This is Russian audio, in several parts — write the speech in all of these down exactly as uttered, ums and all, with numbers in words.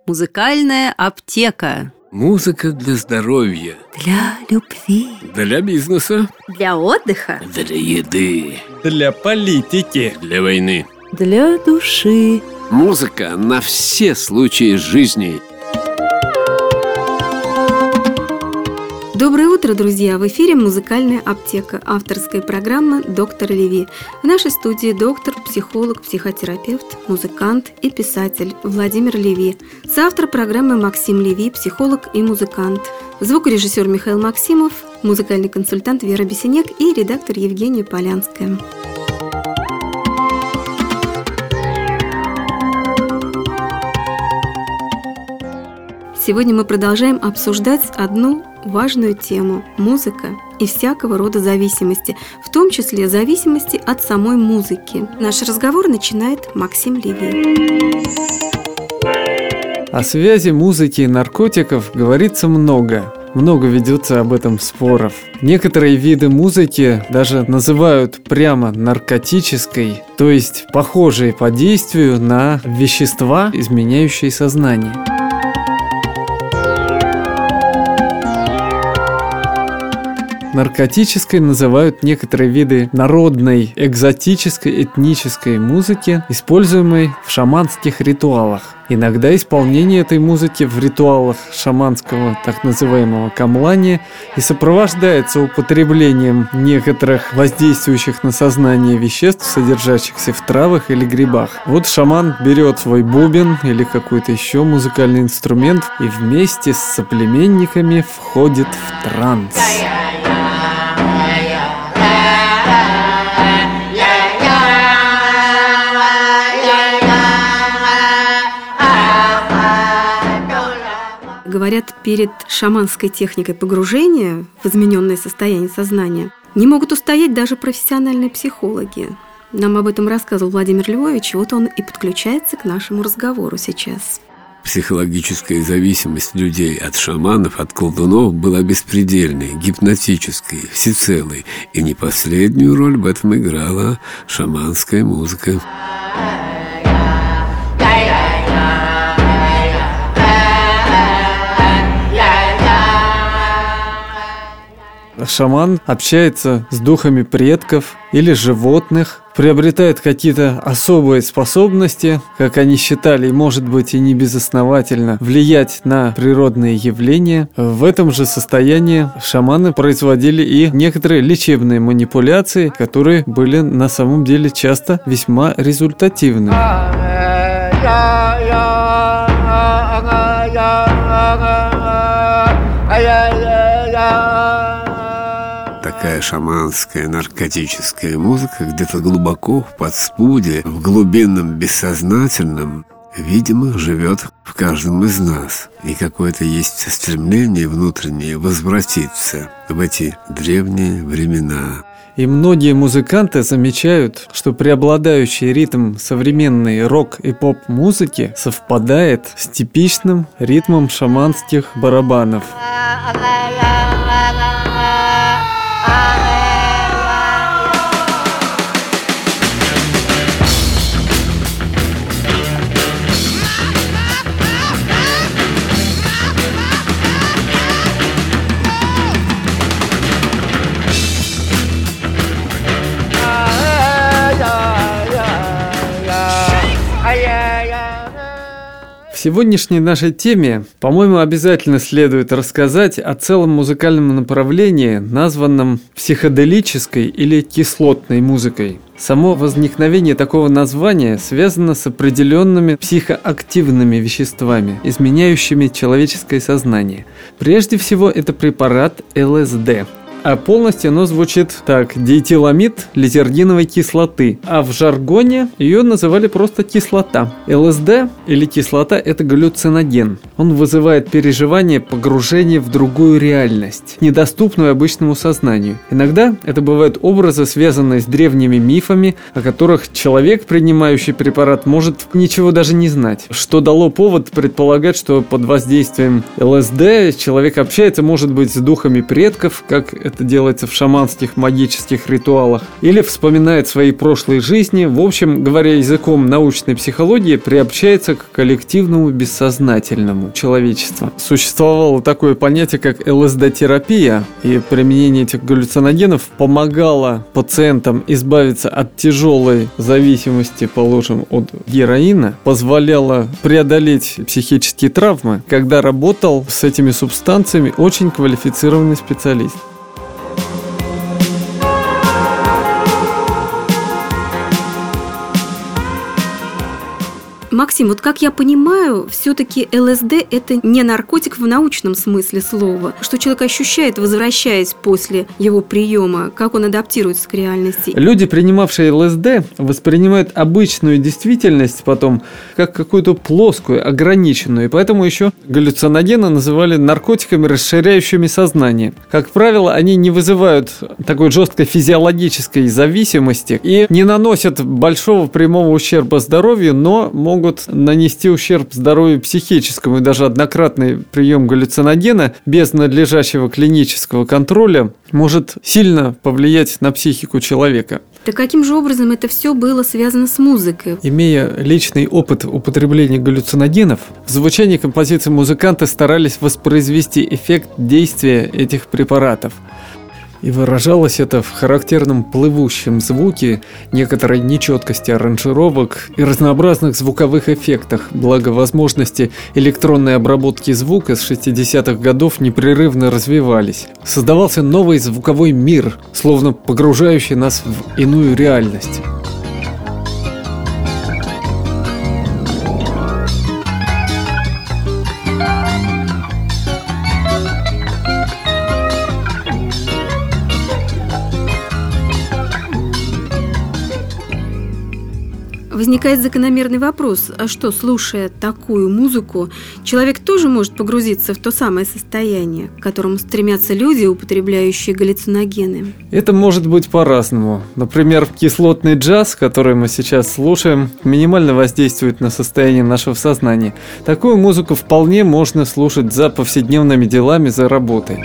Музыкальная аптека. Музыка для здоровья, Для любви, для бизнеса, для отдыха, для еды, для политики, для войны. для души. Музыка на все случаи жизни. Доброе утро, друзья! В эфире «Музыкальная аптека», авторская программа доктора Леви. В нашей студии доктор, психолог, психотерапевт, музыкант и писатель Владимир Леви. Соавтор программы Максим Леви, психолог и музыкант. Звукорежиссер Михаил Максимов, музыкальный консультант Вера Бесенек и редактор Евгения Полянская. Сегодня мы продолжаем обсуждать одну важную тему – музыка и всякого рода зависимости, в том числе зависимости от самой музыки. Наш разговор начинает Максим Леви. О связи музыки и наркотиков говорится много. Много ведется об этом споров. Некоторые виды музыки даже называют прямо наркотической, то есть похожей по действию на вещества, изменяющие сознание. Наркотической называют некоторые виды народной, экзотической, этнической музыки, используемой в шаманских ритуалах. Иногда исполнение этой музыки в ритуалах шаманского так называемого камлания и сопровождается употреблением некоторых воздействующих на сознание веществ, содержащихся в травах или грибах. Вот шаман берет свой бубен или какой-то еще музыкальный инструмент и вместе с соплеменниками входит в транс. Говорят, перед шаманской техникой погружения в измененное состояние сознания не могут устоять даже профессиональные психологи. Нам об этом рассказывал Владимир Львович, и вот он и подключается к нашему разговору сейчас. Психологическая зависимость людей от шаманов, от колдунов была беспредельной, гипнотической, всецелой. И не последнюю роль в этом играла шаманская музыка. Шаман общается с духами предков или животных, приобретает какие-то особые способности, как они считали, может быть и не безосновательно, влиять на природные явления. В этом же состоянии шаманы производили и некоторые лечебные манипуляции, которые были на самом деле часто весьма результативны. Такая шаманская наркотическая музыка где-то глубоко в подспудье, в глубинном бессознательном, видимо, живет в каждом из нас. И какое-то есть стремление внутреннее возвратиться в эти древние времена. И многие музыканты замечают, что преобладающий ритм современной рок- и поп-музыки совпадает с типичным ритмом шаманских барабанов. В сегодняшней нашей теме, по-моему, обязательно следует рассказать о целом музыкальном направлении, названном психоделической или кислотной музыкой. Само возникновение такого названия связано с определенными психоактивными веществами, изменяющими человеческое сознание. Прежде всего, это препарат эл эс дэ. А полностью оно звучит так: диэтиламид лизергиновой кислоты, а в жаргоне ее называли просто кислота. эл эс дэ или кислота – это галлюциноген. Он вызывает переживание погружения в другую реальность, недоступную обычному сознанию. Иногда это бывают образы, связанные с древними мифами, о которых человек, принимающий препарат, может ничего даже не знать, что дало повод предполагать, что под воздействием эл эс дэ человек общается, может быть, с духами предков, как это делается в шаманских магических ритуалах, или вспоминает свои прошлые жизни. В общем, говоря языком научной психологии, приобщается к коллективному бессознательному человечества. Существовало такое понятие, как эл эс дэ-терапия, и применение этих галлюциногенов помогало пациентам избавиться от тяжелой зависимости, положим, от героина, позволяло преодолеть психические травмы, когда работал с этими субстанциями очень квалифицированный специалист. Максим, вот как я понимаю, все-таки эл эс дэ – это не наркотик в научном смысле слова. Что человек ощущает, возвращаясь после его приема, как он адаптируется к реальности? Люди, принимавшие эл эс дэ, воспринимают обычную действительность потом как какую-то плоскую, ограниченную. И поэтому еще галлюциногены называли наркотиками, расширяющими сознание. Как правило, они не вызывают такой жесткой физиологической зависимости и не наносят большого прямого ущерба здоровью, но могут нанести ущерб здоровью психическому, и даже однократный прием галлюциногена без надлежащего клинического контроля может сильно повлиять на психику человека. Так каким же образом это все было связано с музыкой? Имея личный опыт употребления галлюциногенов, в звучании композиции музыканты старались воспроизвести эффект действия этих препаратов. И выражалось это в характерном плывущем звуке, некоторой нечеткости аранжировок и разнообразных звуковых эффектах, благо возможности электронной обработки звука с шестидесятых годов непрерывно развивались. Создавался новый звуковой мир, словно погружающий нас в иную реальность. Возникает закономерный вопрос, а что, слушая такую музыку, человек тоже может погрузиться в то самое состояние, к которому стремятся люди, употребляющие галлюциногены? Это может быть по-разному. Например, кислотный джаз, который мы сейчас слушаем, минимально воздействует на состояние нашего сознания. Такую музыку вполне можно слушать за повседневными делами, за работой.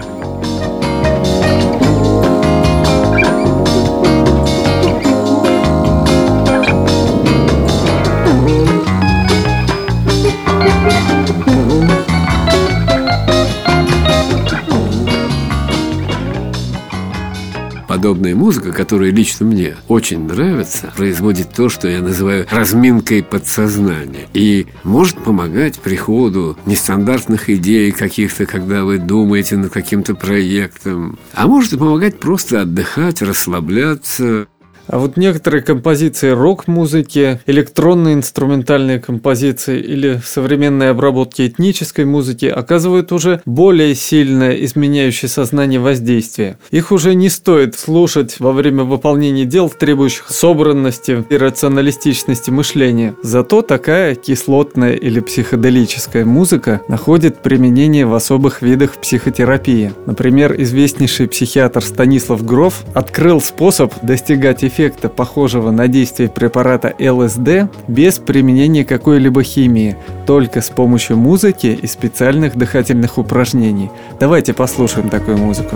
Подобная музыка, которая лично мне очень нравится, производит то, что я называю разминкой подсознания. И может помогать приходу нестандартных идей каких-то, когда вы думаете над каким-то проектом. А может и помогать просто отдыхать, расслабляться. А вот некоторые композиции рок-музыки, электронные инструментальные композиции или современные обработки этнической музыки оказывают уже более сильное изменяющее сознание воздействие. Их уже не стоит слушать во время выполнения дел, требующих собранности и рационалистичности мышления. Зато такая кислотная или психоделическая музыка находит применение в особых видах психотерапии. Например, известнейший психиатр Станислав Гроф открыл способ достигать эффекта эффекта, похожего на действие препарата эл эс дэ, без применения какой-либо химии, только с помощью музыки и специальных дыхательных упражнений. Давайте послушаем такую музыку.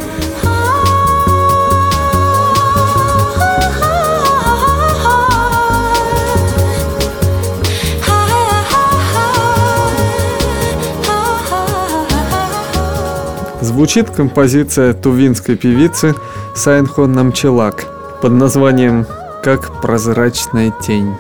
Звучит композиция тувинской певицы Сайнхон Намчелак под названием «Как прозрачная тень».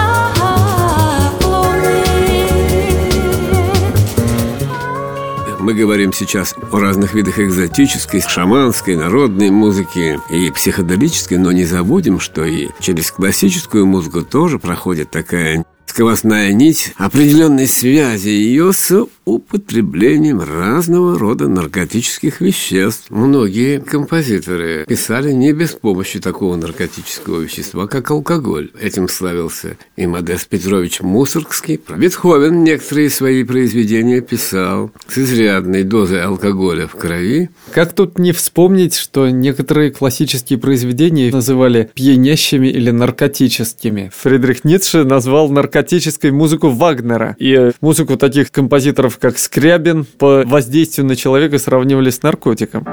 Мы Мы говорим сейчас о разных видах экзотической, шаманской, народной музыки и психоделической, но не забудем, что и через классическую музыку тоже проходит такая сквозная нить определенной связи ее с употреблением разного рода наркотических веществ. Многие композиторы писали не без помощи такого наркотического вещества, как алкоголь. Этим славился и Модест Петрович Мусоргский. Бетховен некоторые свои произведения писал с изрядной дозой алкоголя в крови. Как тут не вспомнить, что некоторые классические произведения называли пьянящими или наркотическими. Фридрих Ницше назвал наркотической музыку Вагнера, и музыку таких композиторов, как Скрябин, по воздействию на человека сравнивали с наркотиком.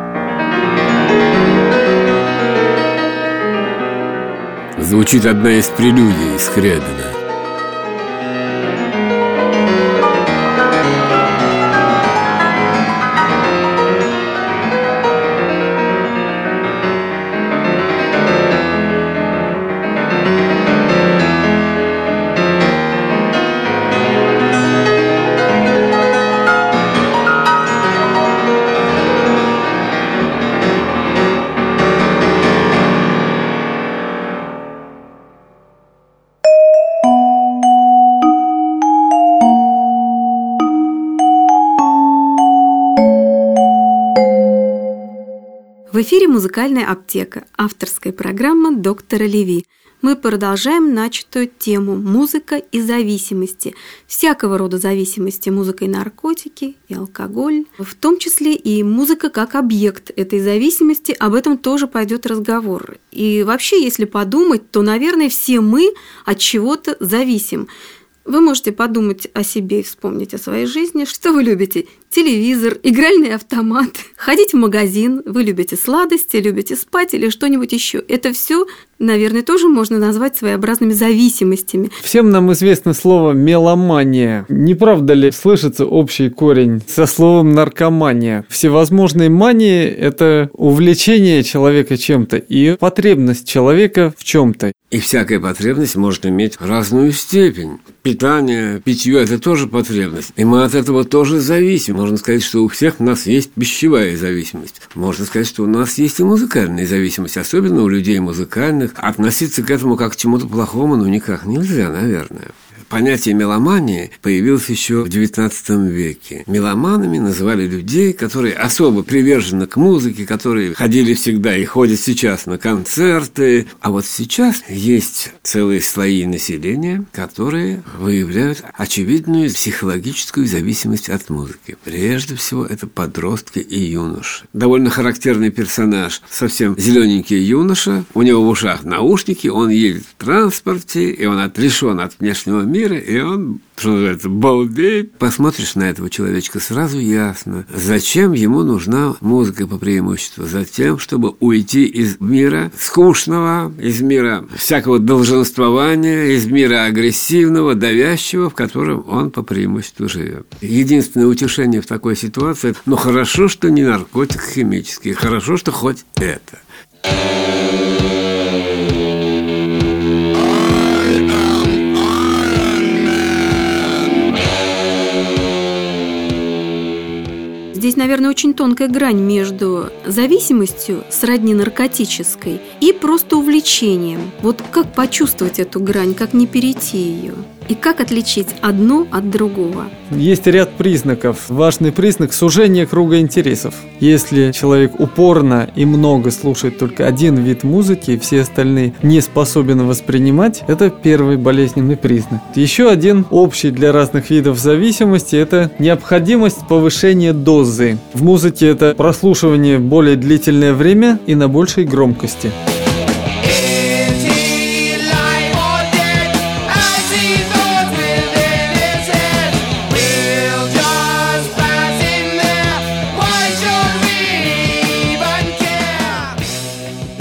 Звучит одна из прелюдий Скрябина. В эфире «Музыкальная аптека», авторская программа доктора Леви. Мы продолжаем начатую тему «Музыка и зависимости». Всякого рода зависимости, музыка и наркотики, и алкоголь, в том числе и музыка как объект этой зависимости, об этом тоже пойдет разговор. И вообще, если подумать, то, наверное, все мы от чего-то зависим. Вы можете подумать о себе и вспомнить о своей жизни. Что вы любите? Телевизор, игральный автомат, ходить в магазин, вы любите сладости, любите спать или что-нибудь еще. Это все, наверное, тоже можно назвать своеобразными зависимостями. Всем нам известно слово «меломания». Не правда ли слышится общий корень со словом «наркомания»? Всевозможные мании – это увлечение человека чем-то и потребность человека в чем-то. И всякая потребность может иметь разную степень. Питание, питье – это тоже потребность. И мы от этого тоже зависим. Можно сказать, что у всех у нас есть пищевая зависимость. Можно сказать, что у нас есть и музыкальная зависимость. Особенно у людей музыкальных. Относиться к этому как к чему-то плохому, ну, никак нельзя, наверное. Понятие меломании появилось еще в девятнадцатом веке. Меломанами называли людей, которые особо привержены к музыке, которые ходили всегда и ходят сейчас на концерты. А вот сейчас есть целые слои населения, которые выявляют очевидную психологическую зависимость от музыки. Прежде всего, это подростки и юноши. Довольно характерный персонаж. Совсем зелененький юноша, у него в ушах наушники, он едет в транспорте, и он отрешен от внешнего мира, и он, что называется, балдеет. Посмотришь на этого человечка, сразу ясно, зачем ему нужна музыка по преимуществу. Затем, чтобы уйти из мира скучного, из мира всякого долженствования, из мира агрессивного, давящего, в котором он по преимуществу живет. Единственное утешение в такой ситуации – ну, хорошо, что не наркотик химический, хорошо, что хоть это. Здесь, наверное, очень тонкая грань между зависимостью, сродни наркотической, и просто увлечением. Вот как почувствовать эту грань, как не перейти ее? И как отличить одно от другого? Есть ряд признаков. Важный признак – сужение круга интересов. Если человек упорно и много слушает только один вид музыки, и все остальные не способен воспринимать, это первый болезненный признак. Еще один общий для разных видов зависимости – это необходимость повышения дозы. В музыке это прослушивание более длительное время и на большей громкости.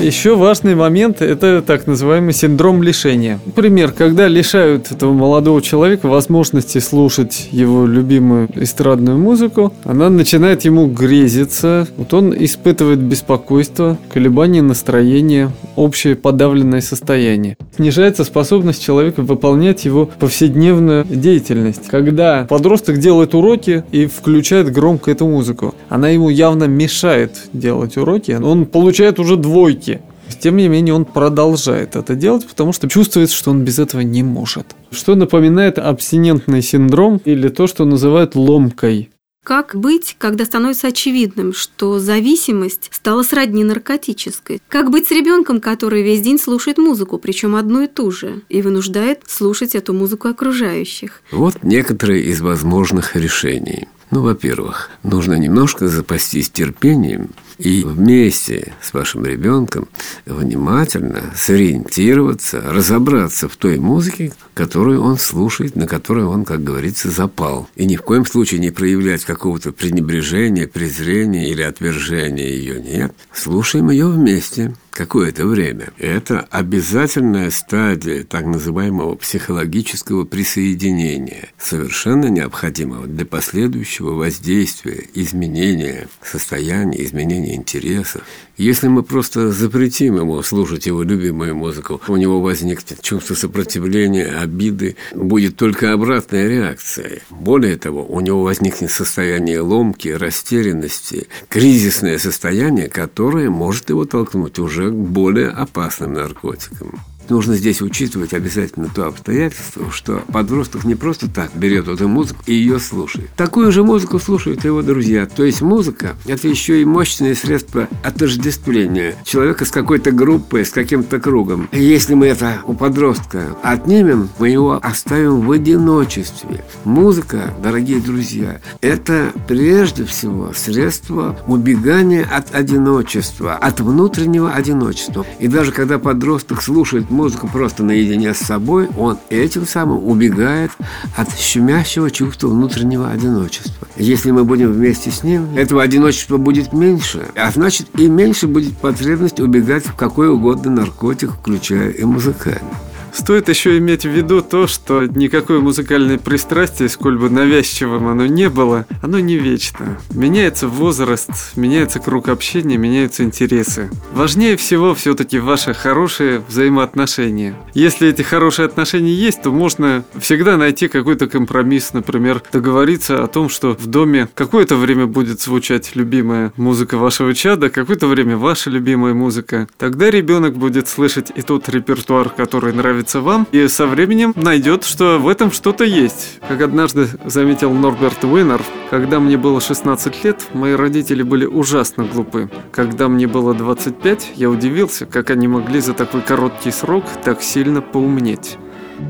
Еще важный момент – это так называемый синдром лишения. Например, когда лишают этого молодого человека возможности слушать его любимую эстрадную музыку, она начинает ему грезиться. Вот он испытывает беспокойство, колебания настроения, общее подавленное состояние. Снижается способность человека выполнять его повседневную деятельность. Когда подросток делает уроки и включает громко эту музыку, она ему явно мешает делать уроки, он получает уже двойки. Тем не менее, он продолжает это делать, потому что чувствует, что он без этого не может. Что напоминает абстинентный синдром или то, что называют ломкой. Как быть, когда становится очевидным, что зависимость стала сродни наркотической? Как быть с ребенком, который весь день слушает музыку, причем одну и ту же, и вынуждает слушать эту музыку окружающих? Вот некоторые из возможных решений. Ну, во-первых, нужно немножко запастись терпением и вместе с вашим ребенком внимательно сориентироваться, разобраться в той музыке, которую он слушает, на которую он, как говорится, запал. И ни в коем случае не проявлять какого-то пренебрежения, презрения или отвержения ее. Нет. Слушаем ее вместе какое-то время. Это обязательная стадия так называемого психологического присоединения, совершенно необходимого для последующего воздействия, изменения состояния, изменения интересов. Если мы просто запретим ему слушать его любимую музыку, у него возникнет чувство сопротивления, обиды, будет только обратная реакция. Более того, у него возникнет состояние ломки, растерянности, кризисное состояние, которое может его толкнуть уже к более опасным наркотикам. Нужно здесь учитывать обязательно то обстоятельство, что подросток не просто так берет эту музыку и ее слушает. Такую же музыку слушают его друзья. То есть музыка – это еще и мощное средство отождествления человека с какой-то группой, с каким-то кругом. И если мы это у подростка отнимем, мы его оставим в одиночестве. Музыка, дорогие друзья, это прежде всего средство убегания от одиночества, от внутреннего одиночества. И даже когда подросток слушает музыку просто наедине с собой, он этим самым убегает от щемящего чувства внутреннего одиночества. Если мы будем вместе с ним, этого одиночества будет меньше, а значит и меньше будет потребность убегать в какой угодно наркотик, включая и музыкальный. Стоит еще иметь в виду то, что никакое музыкальное пристрастие, сколь бы навязчивым оно не было, оно не вечно. Меняется возраст, меняется круг общения, меняются интересы. Важнее всего все-таки ваши хорошие взаимоотношения. Если эти хорошие отношения есть, то можно всегда найти какой-то компромисс, например, договориться о том, что в доме какое-то время будет звучать любимая музыка вашего чада, какое-то время ваша любимая музыка. Тогда ребенок будет слышать и тот репертуар, который нравится вам, и со временем найдет, что в этом что-то есть. Как однажды заметил Норберт Уинер, когда мне было шестнадцать лет, мои родители были ужасно глупы. Когда мне было двадцать пять, я удивился, как они могли за такой короткий срок так сильно поумнеть.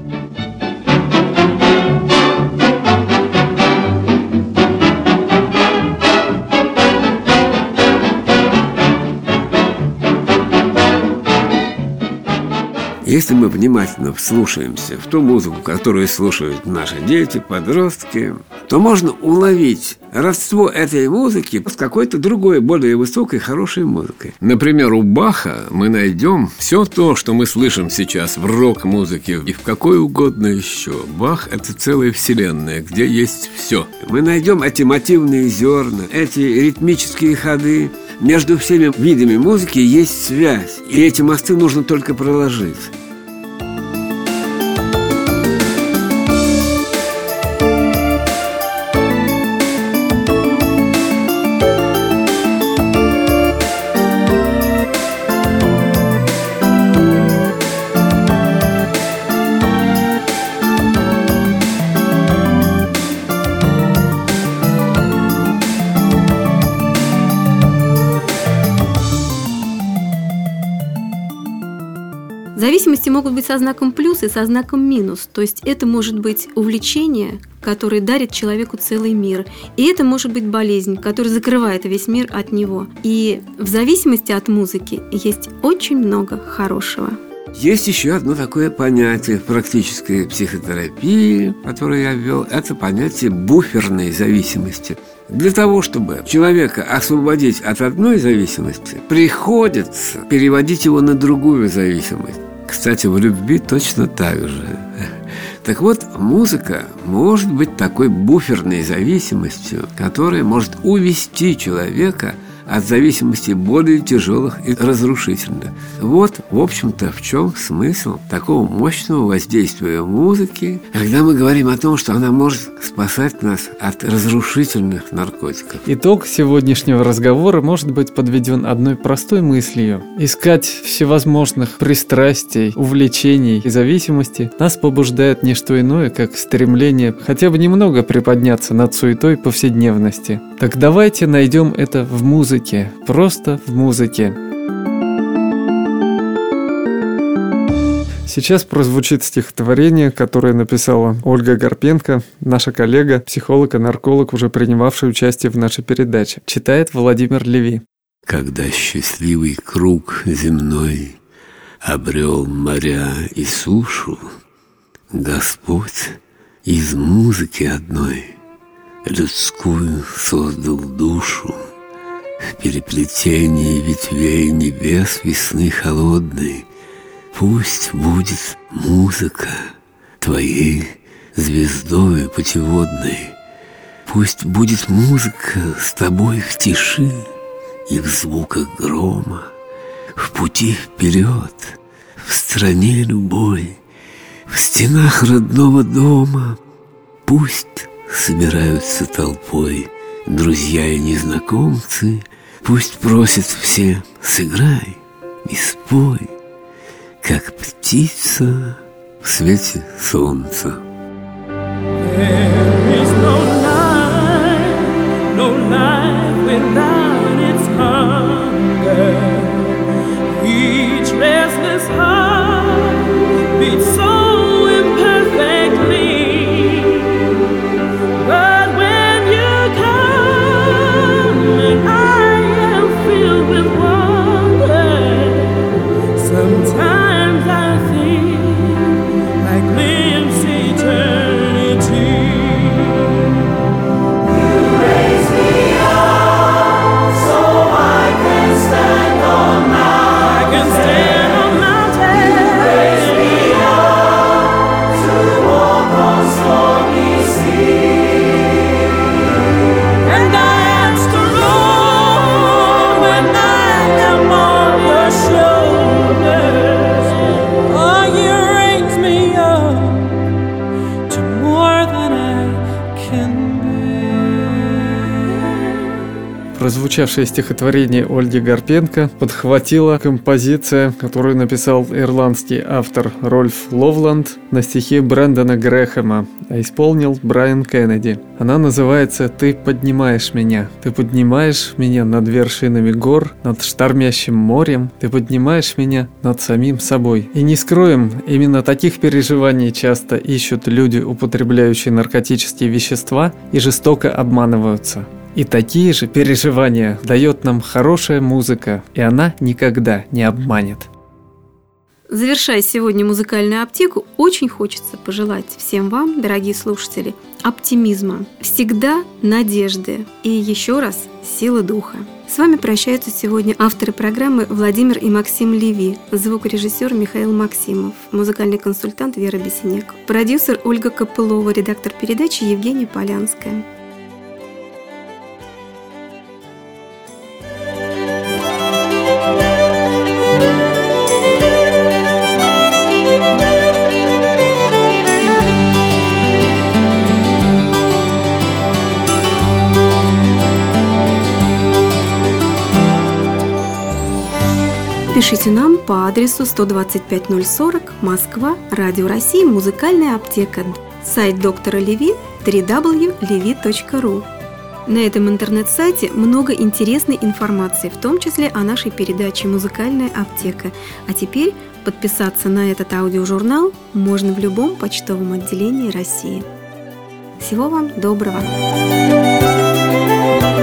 Если мы внимательно вслушаемся в ту музыку, которую слушают наши дети, подростки, то можно уловить родство этой музыки с какой-то другой, более высокой, хорошей музыкой. Например, у Баха мы найдем все то, что мы слышим сейчас в рок-музыке и в какой угодно еще. Бах – это целая вселенная, где есть все. Мы найдем эти мотивные зерна, эти ритмические ходы. Между всеми видами музыки есть связь, и эти мосты нужно только проложить. Зависимости могут быть со знаком плюс и со знаком минус. То есть это может быть увлечение, которое дарит человеку целый мир. И это может быть болезнь, которая закрывает весь мир от него. И в зависимости от музыки есть очень много хорошего. Есть еще одно такое понятие в практической психотерапии, которое я ввел, это понятие буферной зависимости. Для того, чтобы человека освободить от одной зависимости, приходится переводить его на другую зависимость. Кстати, в любви точно так же. Так вот, музыка может быть такой буферной зависимостью, которая может увести человека от зависимостей более тяжелых и разрушительных. Вот, в общем-то, в чем смысл такого мощного воздействия музыки, когда мы говорим о том, что она может спасать нас от разрушительных наркотиков. Итог сегодняшнего разговора может быть подведен одной простой мыслью. Искать всевозможных пристрастий, увлечений и зависимостей нас побуждает не что иное, как стремление хотя бы немного приподняться над суетой повседневности. Так давайте найдем это в музыке. Просто в музыке. Сейчас прозвучит стихотворение, которое написала Ольга Гарпенко, наша коллега, психолог и нарколог, уже принимавший участие в нашей передаче. Читает Владимир Леви. Когда счастливый круг земной обрел моря и сушу, Господь из музыки одной людскую создал душу. В переплетении ветвей небес весны холодной пусть будет музыка твоей звездою путеводной. Пусть будет музыка с тобой в тиши и в звуках грома, в пути вперед, в стране любой, в стенах родного дома. Пусть собираются толпой друзья и незнакомцы, пусть просят все: сыграй и спой, как птица в свете солнца. Прозвучавшее стихотворение Ольги Гарпенко подхватила композиция, которую написал ирландский автор Рольф Ловланд на стихи Брэндона Грэхэма, а исполнил Брайан Кеннеди. Она называется «Ты поднимаешь меня». Ты поднимаешь меня над вершинами гор, над штормящим морем. Ты поднимаешь меня над самим собой. И не скроем, именно таких переживаний часто ищут люди, употребляющие наркотические вещества, и жестоко обманываются. И такие же переживания дает нам хорошая музыка, и она никогда не обманет. Завершая сегодня музыкальную аптеку, очень хочется пожелать всем вам, дорогие слушатели, оптимизма, всегда надежды и еще раз силы духа. С вами прощаются сегодня авторы программы Владимир и Максим Леви, звукорежиссер Михаил Максимов, музыкальный консультант Вера Бесенек, продюсер Ольга Копылова, редактор передачи Евгения Полянская. Пишите нам по адресу сто двадцать пять ноль сорок, Москва, Радио России, музыкальная аптека, сайт доктора Леви дабл ю дабл ю дабл ю точка леви точка ру. На этом интернет-сайте много интересной информации, в том числе о нашей передаче «Музыкальная аптека». А теперь подписаться на этот аудиожурнал можно в любом почтовом отделении России. Всего вам доброго!